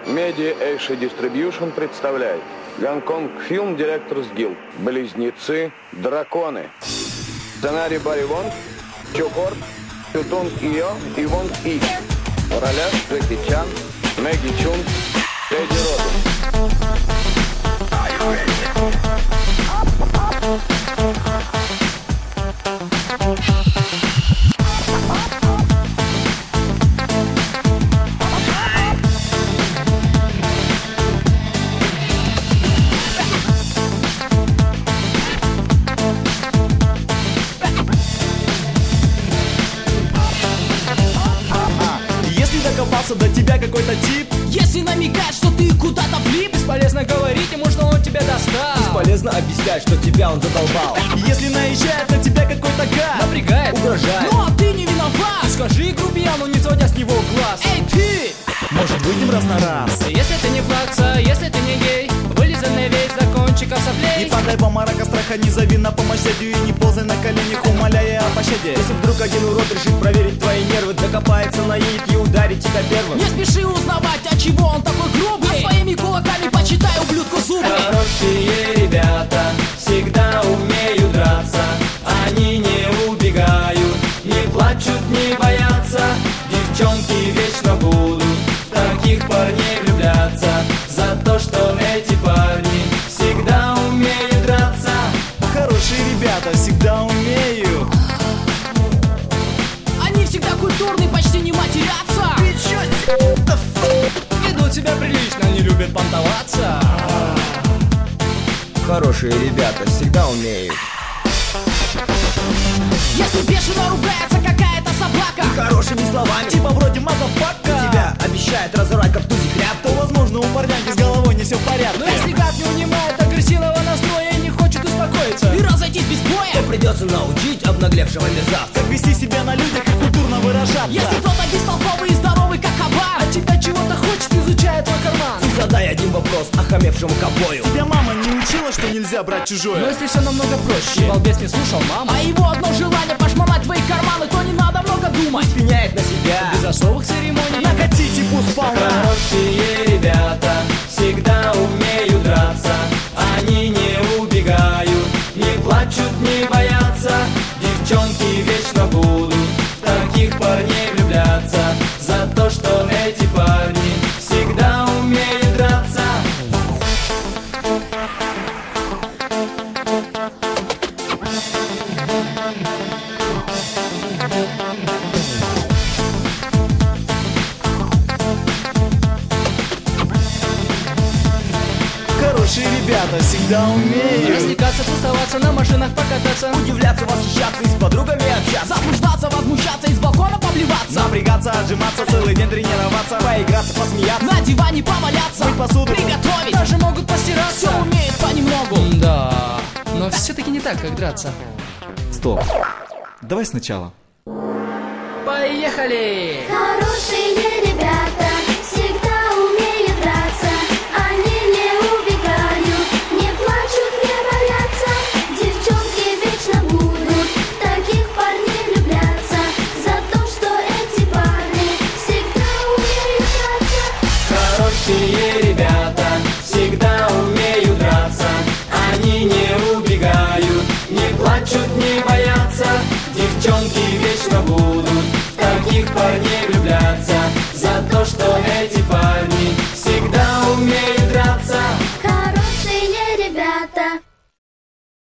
Media Asia Distribution представляет Гонконг Film Directors Guild. Близнецы-драконы. Сценарий Барри Вонг, Чо Хорт, Тютунг Ио и Вонг И. В ролях Джеки Чан, Мэгги Чунг, Тедди Робинс. До тебя какой-то тип. Если намекать, что ты куда-то влип, бесполезно говорить ему, что он тебя достал. Бесполезно объяснять, что тебя он задолбал. Если наезжает на тебя какой-то гад, напрягает, угрожает, ну а ты не виноват. Ты скажи грубияну, не сводя с него глаз: эй, ты! Может, выйдем раз на раз? Если ты не плакса, если ты не гей, вылизанный весь до кончиков соплей. Не падай в обморок страха, не зови на помощь дядю и не ползай на коленях, умоляя о пощаде. Если вдруг один урод решит проверить твои нервы, докопается, наедет и ударит тебя первым, не спеши узнавать, от чего он такой грубый, а своими кулаками почитай ублюдку зубы. Хорошие ребята всегда умеют драться. Они не убегают, не плачут, не боятся. Девчонки вечно будут в таких парней влюбляться, за то, что эти парни всегда умеют драться. Хорошие ребята всегда умеют. Они всегда культурны, почти не матерятся. Ведут себя прилично, не любят понтоваться. Хорошие ребята всегда умеют. Если бешено ругается какая-то собака хорошими словами, типа вроде мазафака, тебя обещает разорвать как тузик ряб, то возможно у парняги с головой не все в порядке. Но если гад не унимает агрессивного настроя и не хочет успокоиться и разойтись без боя, то придется научить обнаглевшего мерзавца как вести себя на людях и культурно выражаться. Если кто-то бестолковый и здоровый как кабан, от тебя чего-то хочет, изучая твой карман, и задай один вопрос охамевшему ковбою: тебя мама не учила, что нельзя брать чужое? Но если все намного проще, балбес не слушал маму, а его одно желание пошмонать твои карманы, то не надо много думать, пеняет на себя без особых церемоний. Накатите пусть сполна. Хорошие ребята всегда умеют драться. Они не убегают, не плачут, не боятся. Девчонки вечно будут в таких парней влюбляться, за то, что эти парни всегда умеют драться. Хорошие ребята всегда умеют развлекаться, тусоваться, на машинах покататься, удивляться, восхищаться и с подругами общаться, заблуждаться, возмущаться и с балкона поблеваться, напрягаться, отжиматься, целый день тренироваться, поиграться, посмеяться, на диване поваляться, мыть посуду, приготовить, даже могут постираться. Все умеют понемногу. Да, но все-таки не так, как драться. Стоп, давай сначала. Поехали! Хорошие ребята всегда умеют драться. Они не убегают, не плачут, не боятся. Девчонки вечно будут в таких парней влюбляться, за то, что эти парни всегда умеют драться. Хорошие ребята всегда умеют драться. Они не убегают, не плачут, не боятся. Девчонки